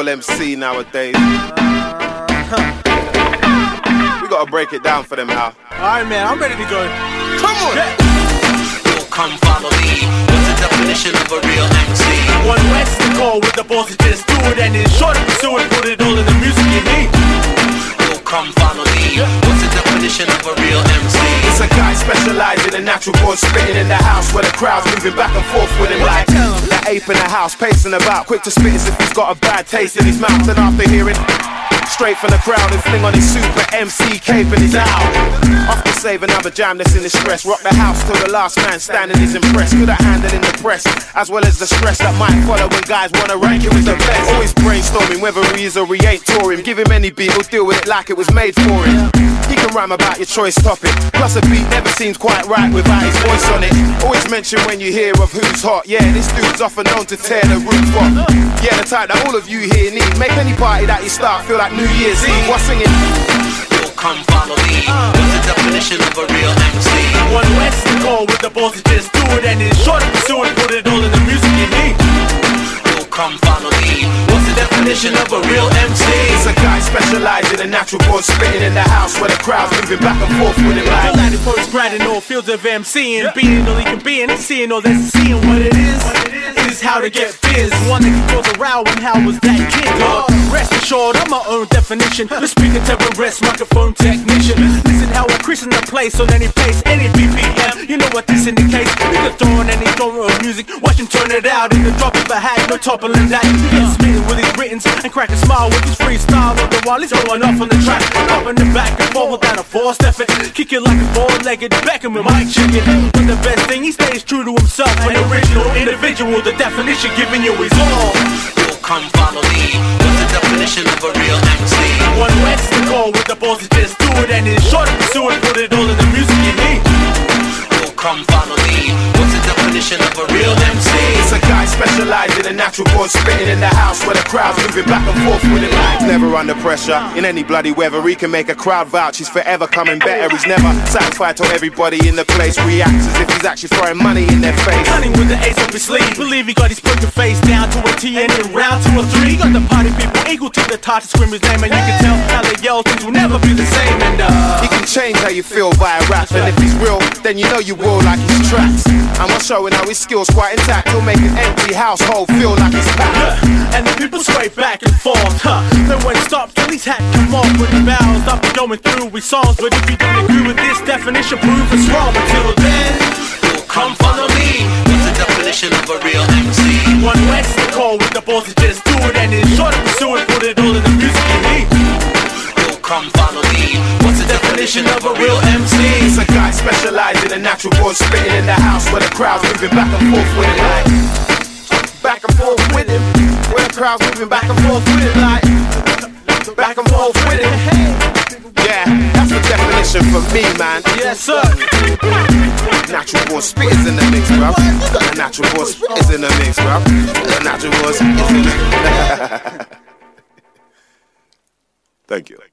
MC nowadays. We gotta break it down for them now. Alright, man, I'm ready to go. Come on! Yo, come follow me. What's the definition of a real MC? One West to call with the balls to just do it and ensure to pursue it, put it all in the music you need. Yo, come follow me. What's the definition of a real MC? It's a guy specializing in natural born spitting in the house where the crowd's moving back and forth with him like that ape in the house, pacing about, quick to spit as if he's got a bad taste in his mouth. And after hearing straight from the crowd and fling on his super MC cape and his out. After save another jam that's in the stress, rock the house till the last man standing is impressed. Good at handling the press, as well as the stress that might follow when guys wanna rank him as the best. Always brainstorming whether he is or he ain't touring. Give him any beat, he'll deal with it like it was made for him. He can rhyme about your choice topic, plus a beat never seems quite right without his voice on it. Always mention when you hear of who's hot. Yeah, this dude's often known to tear the roof off. Yeah, the type that all of you here need. Make any party that you start feel like New Year's Eve. What's singing? Yo, come follow me. What's the definition of a real MC? One West to call with the balls to just do it and ensure to pursue it, put it all in the music you need. Yo, come follow me. What's the definition of a real MC? It's a guy specializing in natural born spitting in the house where the crowd's moving back and forth with him like Latin poets grinding all fields of MCing, being all he can be and seeing all that's seeing what it is. It is how to get biz. One that can cause a row and how was that kid? Rest assured, I'm my own definition. The speaker terrorist, microphone technician. Listen how I christen the place on any place, any BPM. You know what this indicates? You can throw on any genre of music, watch him turn it out in the drop of a hat, no toppling that. He gets smitten with his writtens and crack a smile with his freestyle all the while he's going off on the track, popping it back and forth without a forced effort. Kick it like a four-legged Beckham with mic chicken. But the best thing, he stays true to himself, an original individual. The definition giving you is all. Yo, come follow me. What's the definition of a real MC? One West to call with the balls to just do it and ensure to pursue it, put it all in the music you need. Yo, come follow me. What's the definition of a real MC? it's a guy specializing in natural born spitting in the house where the crowd's moving back and forth with him like never under pressure in any bloody weather. He can make a crowd vouch, he's forever coming better. He's never satisfied till everybody in the place reacts as if he's actually throwing money in their face. Cunning with the ace up his sleeve, believe he got his poker face down to a T and in round 2 or 3. Got the party people equal to the touch to scream his name, and you can tell how they yell things will never be the same. And he can change how you feel via rap, and if he's real, then you know you will like his tracks. And we're showing how his skills quite intact. He'll make an empty household feel like it's packed. And the people sway back and forth, then when stop till his hat come off with the bows up and going through with songs. But if you don't agree with this definition, prove it's wrong. Until then, come follow me. What's the definition of a real MC? One West to call with the balls to just do it and ensure to pursue it, put it all in the music you need. Yo, come follow me. What's the definition of a real MC? It's a guy specializing in natural born spitting in the house where the crowd's moving back and forth with him like back and forth with him, where the crowd's moving back and forth with him like back and forth with him. Yeah, that's the definition for me, man. yes sir. Natural born spitters in the mix, bro. The natural born spitters in the mix, bro. The natural born spitters in the mix. Thank you.